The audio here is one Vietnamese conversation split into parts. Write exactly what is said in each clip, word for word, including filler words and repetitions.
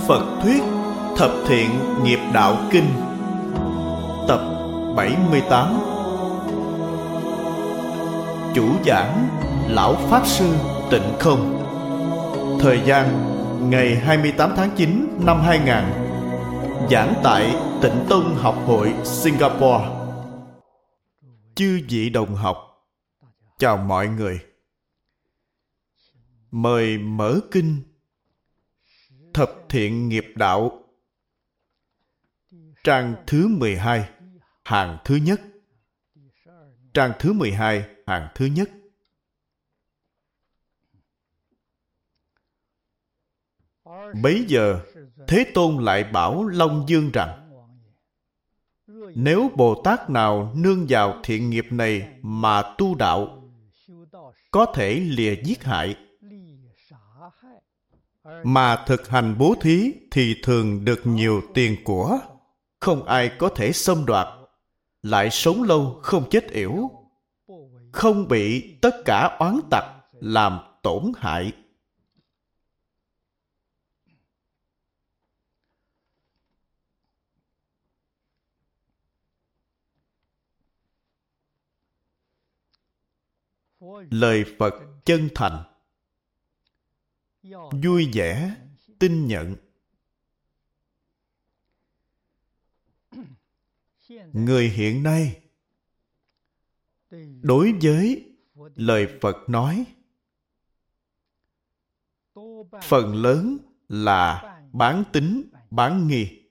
Phật thuyết Thập Thiện Nghiệp Đạo Kinh, tập bảy mươi tám. Chủ giảng Lão Pháp Sư Tịnh Không. Thời gian ngày hai mươi tám tháng chín năm hai nghìn. Giảng tại Tịnh Tông Học hội Singapore. Chư vị đồng học, chào mọi người. Mời mở kinh Thập Thiện Nghiệp Đạo, trang thứ mười hai, hàng thứ nhất. Trang thứ mười hai, hàng thứ nhất. Bấy giờ, Thế Tôn lại bảo Long Dương rằng: nếu Bồ Tát nào nương vào thiện nghiệp này mà tu đạo, có thể lìa giết hại, mà thực hành bố thí thì thường được nhiều tiền của, không ai có thể xâm đoạt, lại sống lâu không chết yểu, không bị tất cả oán tặc làm tổn hại. Lời Phật chân thành, vui vẻ, tin nhận. Người hiện nay, đối với lời Phật nói, phần lớn là bán tín, bán nghi.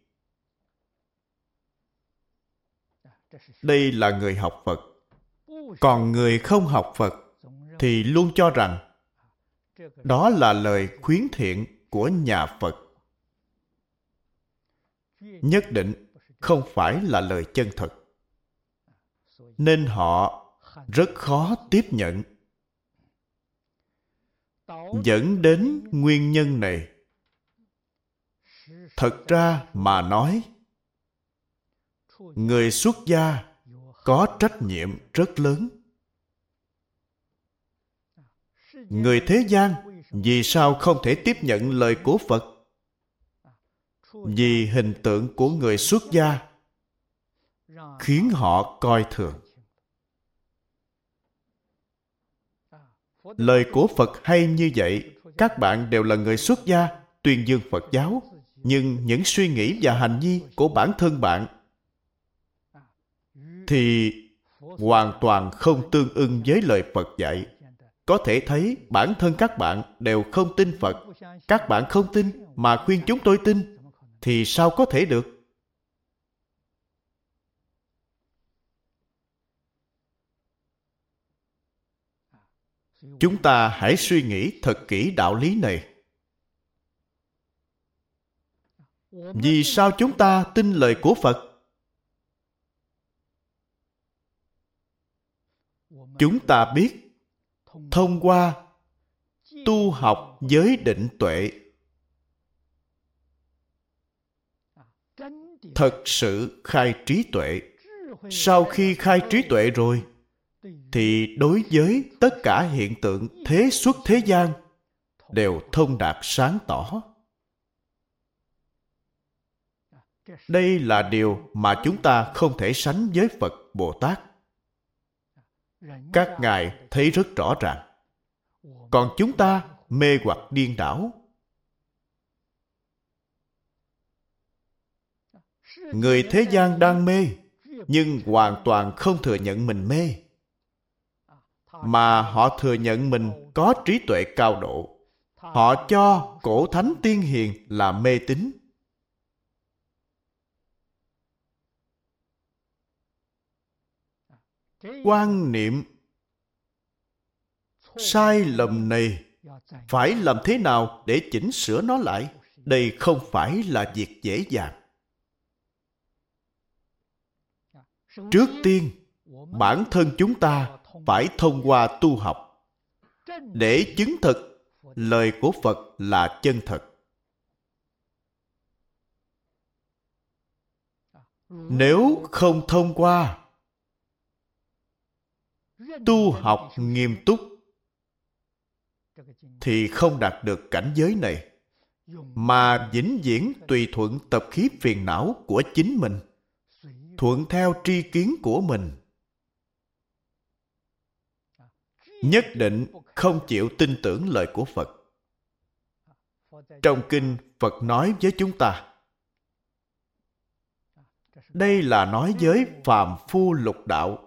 Đây là người học Phật. Còn người không học Phật thì luôn cho rằng đó là lời khuyến thiện của nhà Phật. Nhất định không phải là lời chân thật, nên họ rất khó tiếp nhận. Dẫn đến nguyên nhân này, thật ra mà nói, người xuất gia có trách nhiệm rất lớn. Người thế gian vì sao không thể tiếp nhận lời của Phật? Vì hình tượng của người xuất gia khiến họ coi thường. Lời của Phật hay như vậy, các bạn đều là người xuất gia, tuyên dương Phật giáo, nhưng những suy nghĩ và hành vi của bản thân bạn thì hoàn toàn không tương ưng với lời Phật dạy. Có thể thấy bản thân các bạn đều không tin Phật. Các bạn không tin mà khuyên chúng tôi tin thì sao có thể được? Chúng ta hãy suy nghĩ thật kỹ đạo lý này. Vì sao chúng ta tin lời của Phật? Chúng ta biết thông qua tu học giới định tuệ, thật sự khai trí tuệ. Sau khi khai trí tuệ rồi, thì đối với tất cả hiện tượng thế xuất thế gian đều thông đạt sáng tỏ. Đây là điều mà chúng ta không thể sánh với Phật Bồ Tát. Các ngài thấy rất rõ ràng. Còn chúng ta mê hoặc điên đảo. Người thế gian đang mê, nhưng hoàn toàn không thừa nhận mình mê, mà họ thừa nhận mình có trí tuệ cao độ. Họ cho cổ thánh tiên hiền là mê tín. Quan niệm sai lầm này phải làm thế nào để chỉnh sửa nó lại? Đây không phải là việc dễ dàng. Trước tiên, bản thân chúng ta phải thông qua tu học để chứng thực lời của Phật là chân thật. Nếu không thông qua tu học nghiêm túc thì không đạt được cảnh giới này. mà vĩnh viễn tùy thuận tập khí phiền não của chính mình, thuận theo tri kiến của mình. Nhất định không chịu tin tưởng lời của Phật. Trong kinh, Phật nói với chúng ta, đây là nói với phàm phu lục đạo.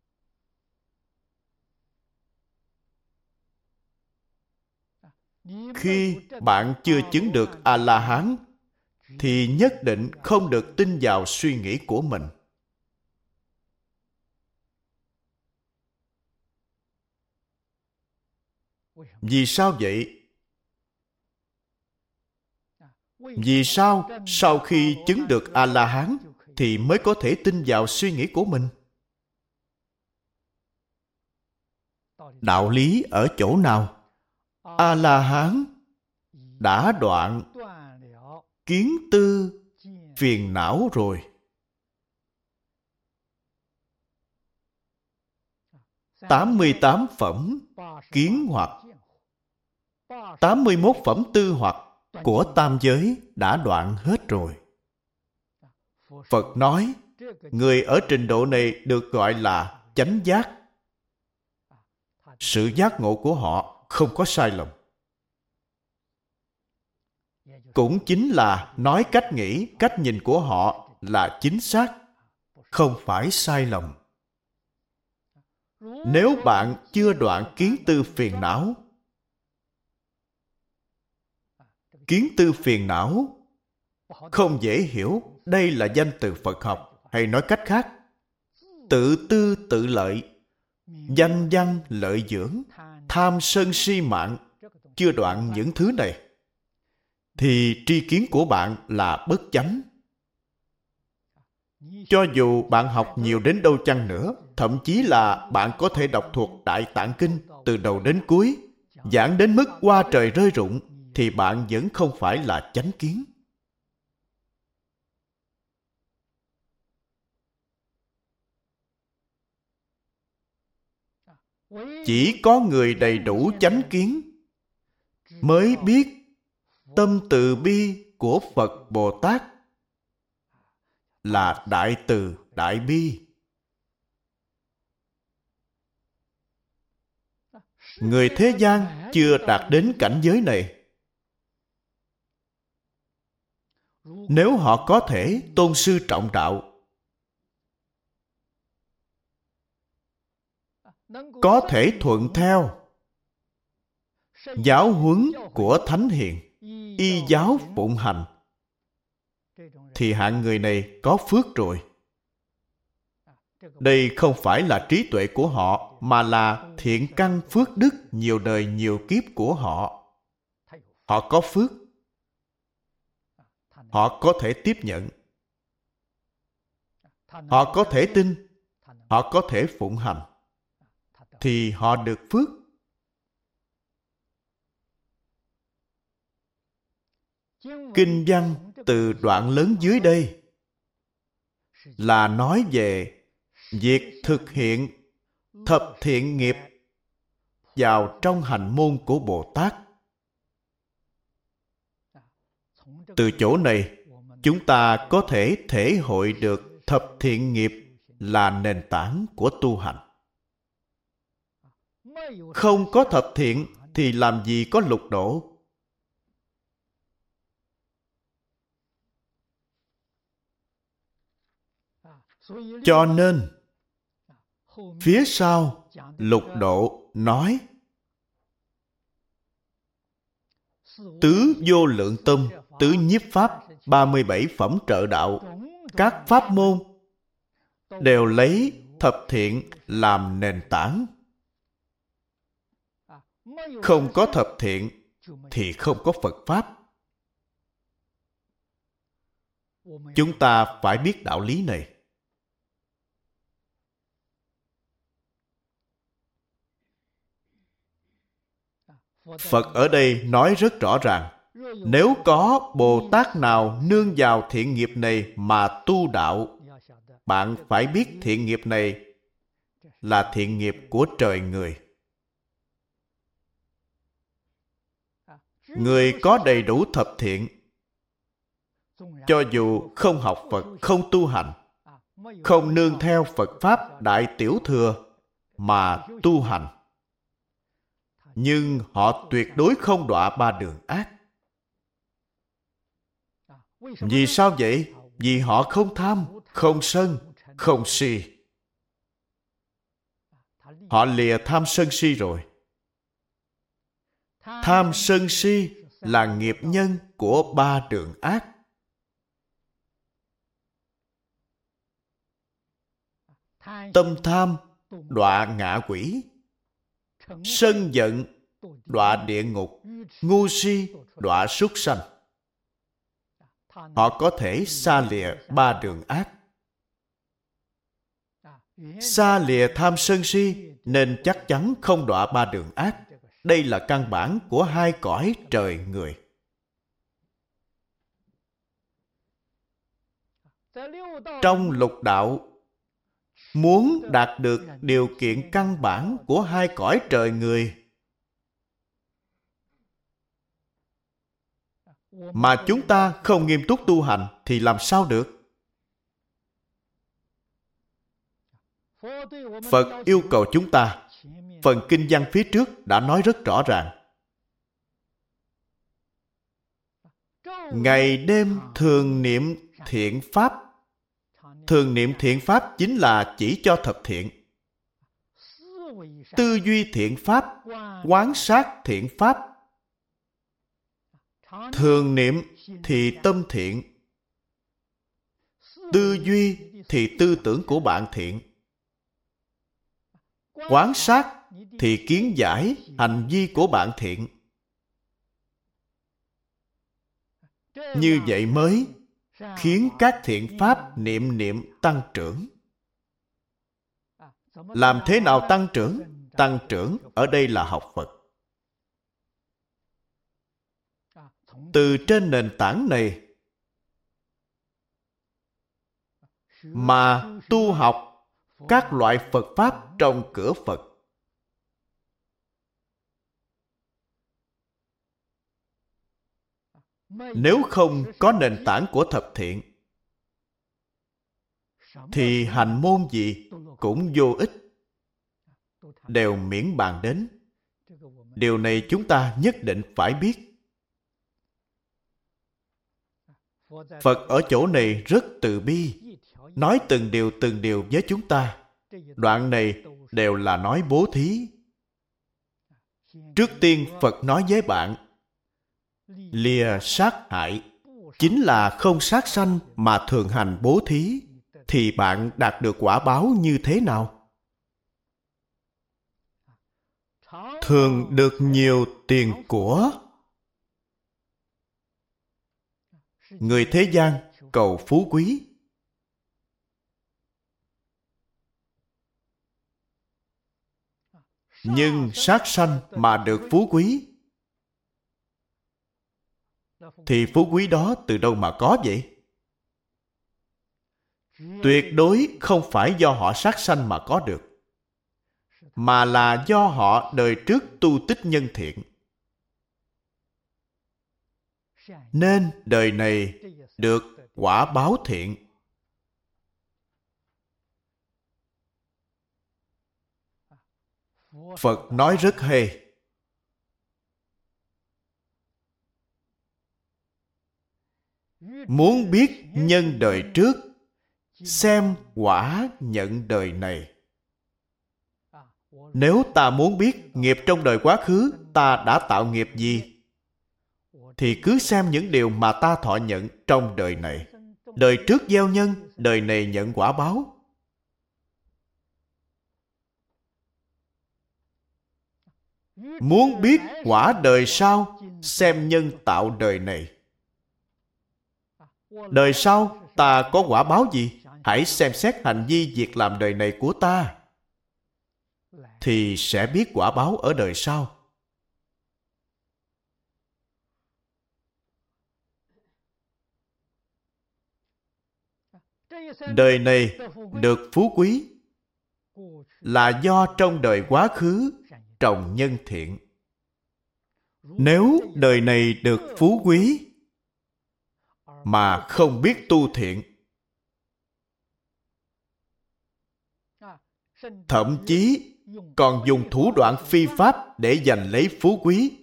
Khi bạn chưa chứng được A-la-hán, thì nhất định không được tin vào suy nghĩ của mình. Vì sao vậy? Vì sao sau khi chứng được A-la-hán thì mới có thể tin vào suy nghĩ của mình? Đạo lý ở chỗ nào? A-la-hán đã đoạn kiến tư phiền não rồi. tám mươi tám phẩm kiến hoặc, tám mươi mốt phẩm tư hoặc của tam giới đã đoạn hết rồi. Phật nói, người ở trình độ này được gọi là chánh giác. Sự giác ngộ của họ không có sai lầm. Cũng chính là nói cách nghĩ, cách nhìn của họ là chính xác, không phải sai lầm. Nếu bạn chưa đoạn kiến tư phiền não, kiến tư phiền não không dễ hiểu, đây là danh từ Phật học, hay nói cách khác, tự tư tự lợi, danh văn lợi dưỡng, tham sân si mạng, chưa đoạn những thứ này, thì tri kiến của bạn là bất chánh. Cho dù bạn học nhiều đến đâu chăng nữa, thậm chí là bạn có thể đọc thuộc Đại Tạng Kinh từ đầu đến cuối, giảng đến mức hoa trời rơi rụng, thì bạn vẫn không phải là chánh kiến. Chỉ có người đầy đủ chánh kiến mới biết tâm từ bi của Phật Bồ Tát là đại từ, đại bi. Người thế gian chưa đạt đến cảnh giới này. Nếu họ có thể tôn sư trọng đạo, có thể thuận theo giáo huấn của Thánh Hiền, y giáo phụng hành, thì hạng người này có phước rồi. Đây không phải là trí tuệ của họ, mà là thiện căn phước đức nhiều đời nhiều kiếp của họ. Họ có phước. Họ có thể tiếp nhận. Họ có thể tin. Họ có thể phụng hành. Thì họ được phước. Kinh văn từ đoạn lớn dưới đây là nói về việc thực hiện thập thiện nghiệp vào trong hành môn của Bồ Tát. Từ chỗ này, chúng ta có thể thể hội được thập thiện nghiệp là nền tảng của tu hành. Không có thập thiện thì làm gì có lục độ. Cho nên, phía sau lục độ nói tứ vô lượng tâm, tứ nhiếp pháp, ba mươi bảy phẩm trợ đạo, các pháp môn đều lấy thập thiện làm nền tảng. Không có thập thiện thì không có Phật Pháp. Chúng ta phải biết đạo lý này. Phật ở đây nói rất rõ ràng, nếu có Bồ Tát nào nương vào thiện nghiệp này mà tu đạo, bạn phải biết thiện nghiệp này là thiện nghiệp của trời người. Người có đầy đủ thập thiện, cho dù không học Phật, không tu hành, không nương theo Phật Pháp Đại Tiểu Thừa mà tu hành, nhưng họ tuyệt đối không đọa ba đường ác. Vì sao vậy? Vì họ không tham, không sân, không si. Họ lìa tham sân si rồi. Tham sân si là nghiệp nhân của ba đường ác. Tâm tham đọa ngạ quỷ, sân giận đọa địa ngục, ngu si đọa súc sanh. Họ có thể xa lìa ba đường ác. Xa lìa tham sân si nên chắc chắn không đọa ba đường ác. Đây là căn bản của hai cõi trời người. Trong lục đạo, muốn đạt được điều kiện căn bản của hai cõi trời người mà chúng ta không nghiêm túc tu hành thì làm sao được? Phật yêu cầu chúng ta, phần kinh văn phía trước đã nói rất rõ ràng. Ngày đêm thường niệm thiện pháp. Thường niệm thiện pháp chính là chỉ cho thập thiện. Tư duy thiện pháp, quán sát thiện pháp. Thường niệm thì tâm thiện, tư duy thì tư tưởng của bạn thiện, quán sát thì kiến giải hành vi của bạn thiện. Như vậy mới khiến các thiện pháp niệm niệm tăng trưởng. Làm thế nào tăng trưởng? Tăng trưởng ở đây là học Phật. Từ trên nền tảng này mà tu học các loại Phật Pháp trong cửa Phật. Nếu không có nền tảng của thập thiện thì hành môn gì cũng vô ích, đều miễn bàn đến. Điều này chúng ta nhất định phải biết. Phật ở chỗ này rất từ bi, nói từng điều từng điều với chúng ta. Đoạn này đều là nói bố thí. Trước tiên Phật nói với bạn, lìa sát hại, chính là không sát sanh mà thường hành bố thí, thì bạn đạt được quả báo như thế nào? Thường được nhiều tiền của. Người thế gian cầu phú quý, nhưng sát sanh mà được phú quý thì phú quý đó từ đâu mà có vậy? Tuyệt đối không phải do họ sát sanh mà có được, mà là do họ đời trước tu tích nhân thiện. Nên đời này được quả báo thiện. Phật nói rất hay. Muốn biết nhân đời trước, xem quả nhận đời này. Nếu ta muốn biết nghiệp trong đời quá khứ ta đã tạo nghiệp gì, thì cứ xem những điều mà ta thọ nhận trong đời này. Đời trước gieo nhân, đời này nhận quả báo. Muốn biết quả đời sau, xem nhân tạo đời này. Đời sau ta có quả báo gì? Hãy xem xét hành vi việc làm đời này của ta, thì sẽ biết quả báo ở đời sau. Đời này được phú quý là do trong đời quá khứ trồng nhân thiện. Nếu đời này được phú quý mà không biết tu thiện, thậm chí còn dùng thủ đoạn phi pháp để giành lấy phú quý,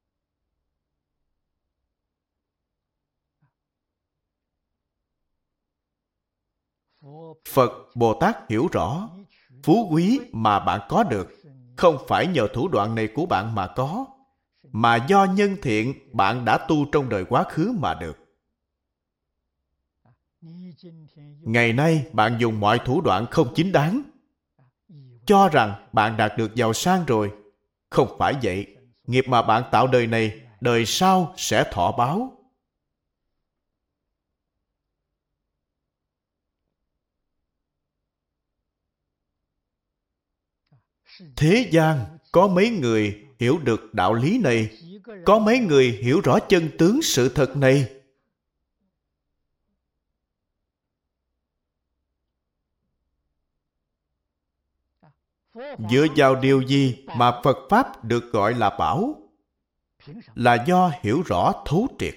Phật Bồ Tát hiểu rõ phú quý mà bạn có được không phải nhờ thủ đoạn này của bạn mà có, mà do nhân thiện bạn đã tu trong đời quá khứ mà được. Ngày nay bạn dùng mọi thủ đoạn không chính đáng, cho rằng bạn đạt được giàu sang rồi. Không phải vậy. Nghiệp mà bạn tạo đời này, đời sau sẽ thọ báo. Thế gian có mấy người hiểu được đạo lý này? Có mấy người hiểu rõ chân tướng sự thật này? Dựa vào điều gì mà Phật Pháp được gọi là bảo? Là do hiểu rõ thấu triệt.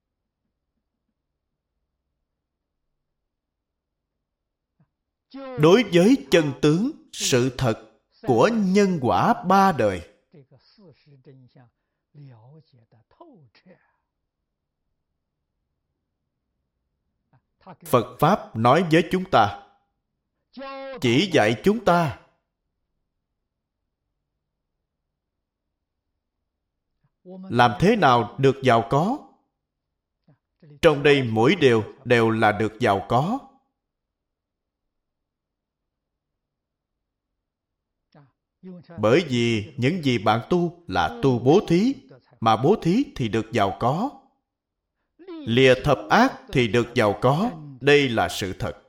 Đối với chân tướng, sự thật của nhân quả ba đời, Phật Pháp nói với chúng ta, chỉ dạy chúng ta làm thế nào được giàu có. Trong đây mỗi điều đều là được giàu có. Bởi vì những gì bạn tu là tu bố thí, mà bố thí thì được giàu có. Lìa thập ác thì được giàu có. Đây là sự thật.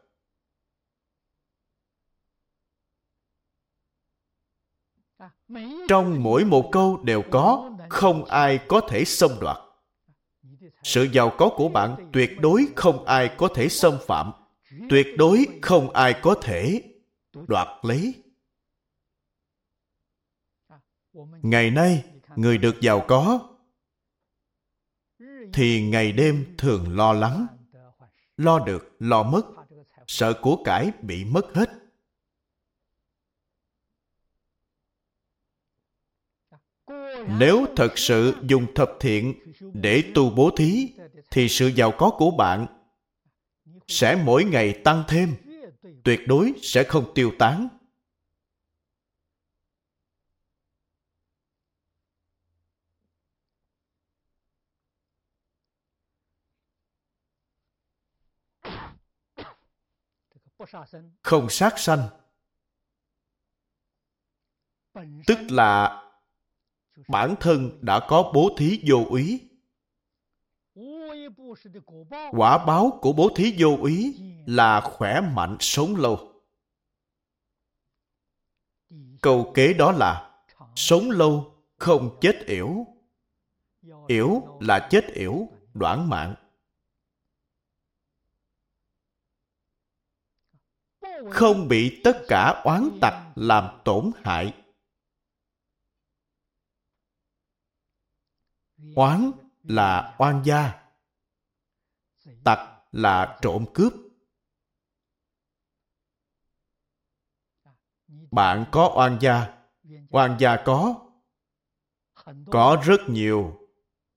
Trong mỗi một câu đều có, không ai có thể xâm đoạt. Sự giàu có của bạn tuyệt đối không ai có thể xâm phạm, tuyệt đối không ai có thể đoạt lấy. Ngày nay, người được giàu có thì ngày đêm thường lo lắng, lo được, lo mất, sợ của cải bị mất hết. Nếu thật sự dùng thập thiện để tu bố thí, thì sự giàu có của bạn sẽ mỗi ngày tăng thêm, tuyệt đối sẽ không tiêu tán. Không sát sanh, tức là bản thân đã có bố thí vô úy. Quả báo của bố thí vô úy là khỏe mạnh sống lâu. Câu kế đó là sống lâu không chết yểu. Yểu là chết yểu, đoản mạng. Không bị tất cả oán tặc làm tổn hại. Oán là oan gia, tặc là trộm cướp. Bạn có oan gia, oan gia có, có rất nhiều.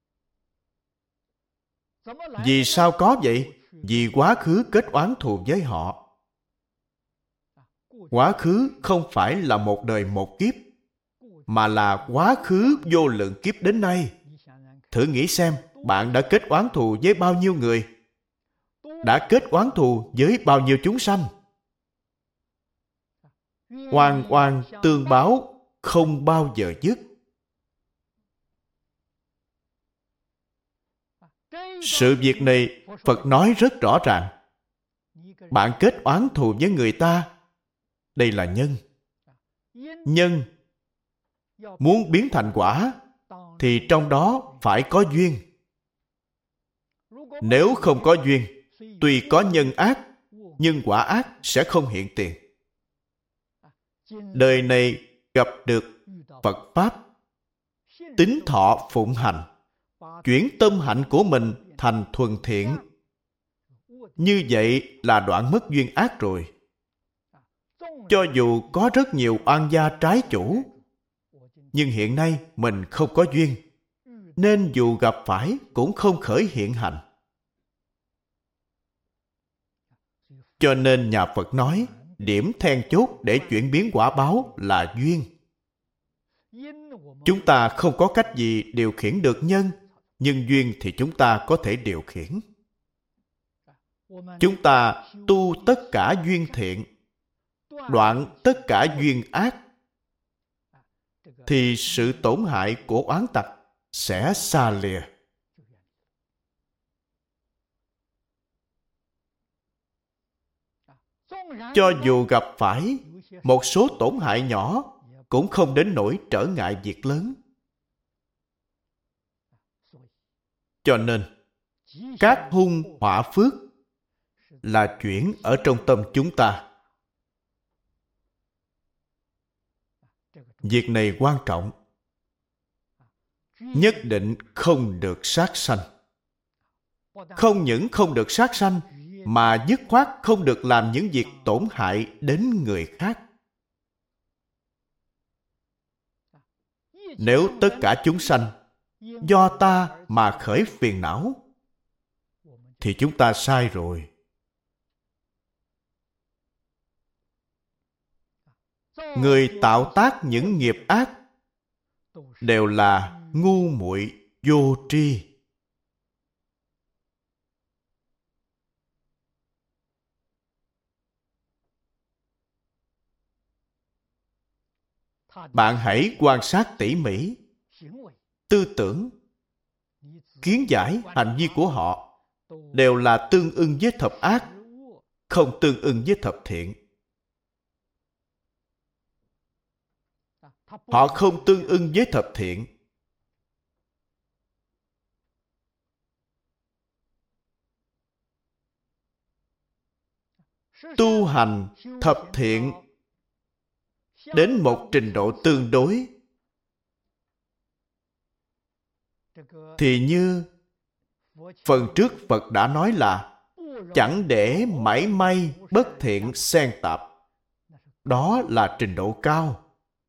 Vì sao có vậy? Vì quá khứ kết oán thù với họ. Quá khứ không phải là một đời một kiếp, mà là quá khứ vô lượng kiếp đến nay. Thử nghĩ xem, bạn đã kết oán thù với bao nhiêu người? Đã kết oán thù với bao nhiêu chúng sanh? Oan oan tương báo không bao giờ dứt. Sự việc này Phật nói rất rõ ràng. Bạn kết oán thù với người ta, đây là nhân. Nhân muốn biến thành quả thì trong đó phải có duyên. Nếu không có duyên, tuy có nhân ác, nhưng quả ác sẽ không hiện tiền. Đời này gặp được Phật Pháp, tín thọ phụng hành, chuyển tâm hạnh của mình thành thuần thiện. Như vậy là đoạn mất duyên ác rồi. Cho dù có rất nhiều oan gia trái chủ, nhưng hiện nay mình không có duyên, nên dù gặp phải cũng không khởi hiện hành. Cho nên nhà Phật nói, điểm then chốt để chuyển biến quả báo là duyên. Chúng ta không có cách gì điều khiển được nhân, nhưng duyên thì chúng ta có thể điều khiển. Chúng ta tu tất cả duyên thiện, đoạn tất cả duyên ác, thì sự tổn hại của oán tặc sẽ xa lìa. Cho dù gặp phải một số tổn hại nhỏ, cũng không đến nỗi trở ngại việc lớn. Cho nên, các hung họa phước là chuyển ở trong tâm chúng ta. Việc này quan trọng. Nhất định không được sát sanh. Không những không được sát sanh, mà dứt khoát không được làm những việc tổn hại đến người khác. Nếu tất cả chúng sanh do ta mà khởi phiền não, thì chúng ta sai rồi. Người tạo tác những nghiệp ác đều là ngu muội vô tri. Bạn hãy quan sát tỉ mỉ tư tưởng, kiến giải, hành vi của họ đều là tương ưng với thập ác, không tương ưng với thập thiện. Họ không tương ưng với thập thiện. Tu hành thập thiện đến một trình độ tương đối, thì như phần trước Phật đã nói là chẳng để mảy may bất thiện xen tạp. Đó là trình độ cao.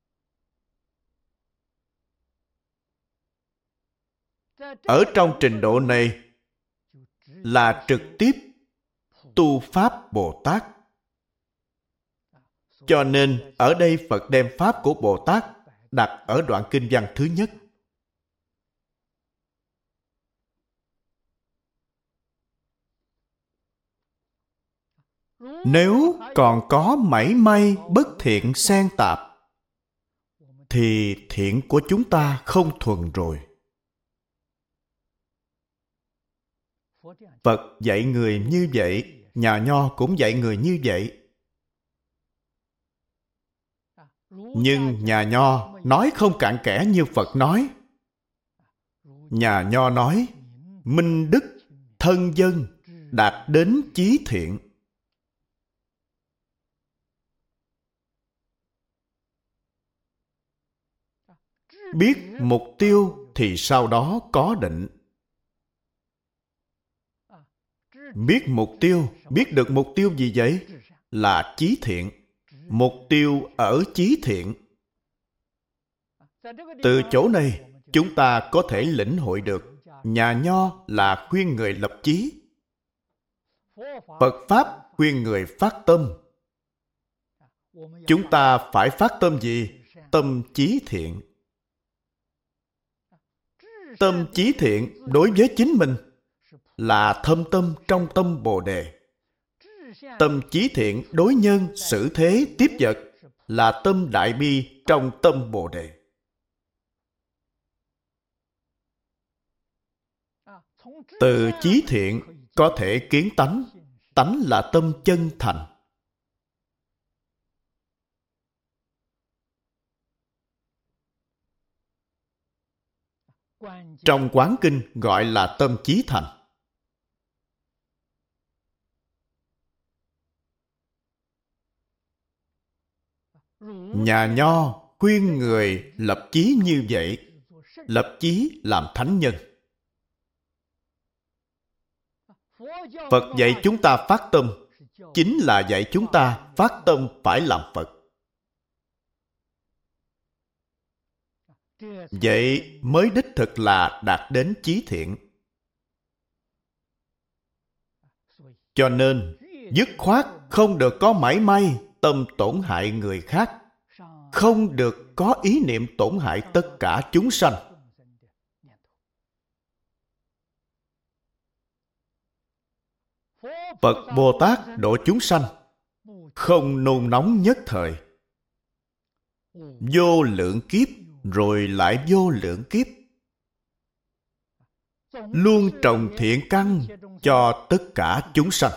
Ở trong trình độ này là trực tiếp tu Pháp Bồ Tát. Cho nên ở đây Phật đem Pháp của Bồ Tát đặt ở đoạn kinh văn thứ nhất. Nếu còn có mảy may bất thiện xen tạp, thì thiện của chúng ta không thuần rồi. Phật dạy người như vậy, nhà Nho cũng dạy người như vậy. Nhưng nhà Nho nói không cặn kẽ như Phật nói. Nhà Nho nói, minh đức, thân dân, đạt đến chí thiện. Biết mục tiêu thì sau đó có định. Biết mục tiêu, biết được mục tiêu gì vậy? Là chí thiện. Mục tiêu ở chí thiện. Từ chỗ này, chúng ta có thể lĩnh hội được nhà Nho là khuyên người lập chí. Phật Pháp khuyên người phát tâm. Chúng ta phải phát tâm gì? Tâm chí thiện. Tâm chí thiện đối với chính mình là thâm tâm trong tâm Bồ Đề. Tâm chí thiện đối nhân, xử thế, tiếp vật là tâm đại bi trong tâm Bồ Đề. Từ chí thiện có thể kiến tánh. Tánh là tâm chân thành. Trong Quán Kinh gọi là tâm chí thành. Nhà Nho khuyên người lập chí như vậy, lập chí làm thánh nhân. Phật dạy chúng ta phát tâm, chính là dạy chúng ta phát tâm phải làm Phật. Vậy mới đích thực là đạt đến chí thiện. Cho nên, dứt khoát không được có mảy may tâm tổn hại người khác, không được có ý niệm tổn hại tất cả chúng sanh. Phật Bồ Tát độ chúng sanh, không nôn nóng nhất thời. Vô lượng kiếp rồi lại vô lượng kiếp, luôn trồng thiện căn cho tất cả chúng sanh.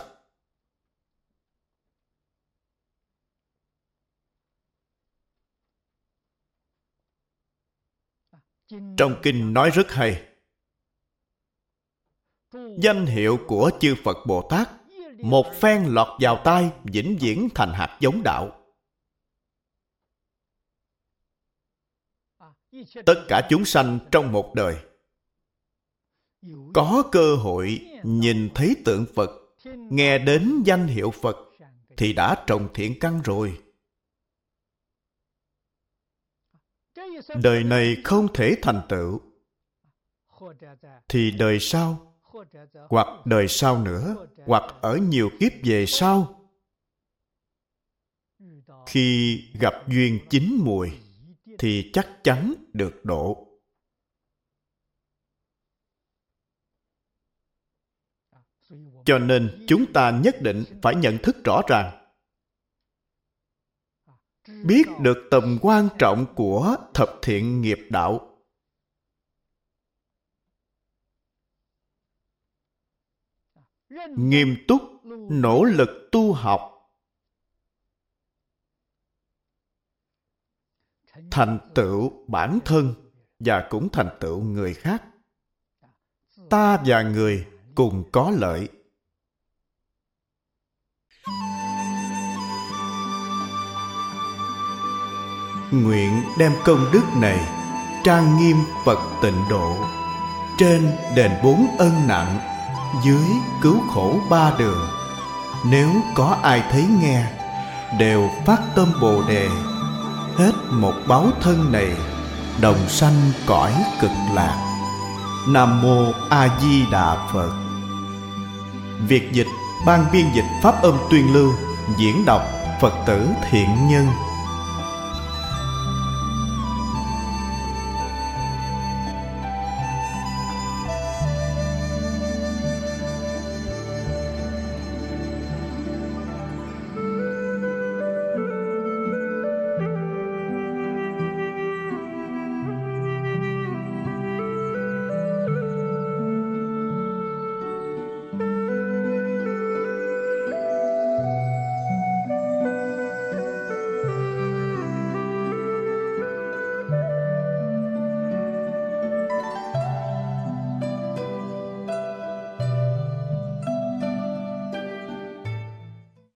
Trong kinh nói rất hay, danh hiệu của chư Phật Bồ Tát một phen lọt vào tai, vĩnh viễn thành hạt giống đạo. Tất cả chúng sanh trong một đời có cơ hội nhìn thấy tượng Phật, nghe đến danh hiệu Phật thì đã trồng thiện căn rồi. Đời này không thể thành tựu thì đời sau, hoặc đời sau nữa, hoặc ở nhiều kiếp về sau, khi gặp duyên chín mùi thì chắc chắn được độ. Cho nên chúng ta nhất định phải nhận thức rõ ràng, biết được tầm quan trọng của thập thiện nghiệp đạo. Nghiêm túc, nỗ lực tu học, thành tựu bản thân và cũng thành tựu người khác. Ta và người cùng có lợi. Nguyện đem công đức này trang nghiêm Phật tịnh độ, trên đền bốn ân nặng, dưới cứu khổ ba đường. Nếu có ai thấy nghe, đều phát tâm Bồ Đề, hết một báo thân này, đồng sanh cõi cực lạc. Nam Mô A Di Đà Phật. Việc dịch ban biên dịch pháp âm tuyên lưu, diễn đọc Phật tử Thiện Nhân.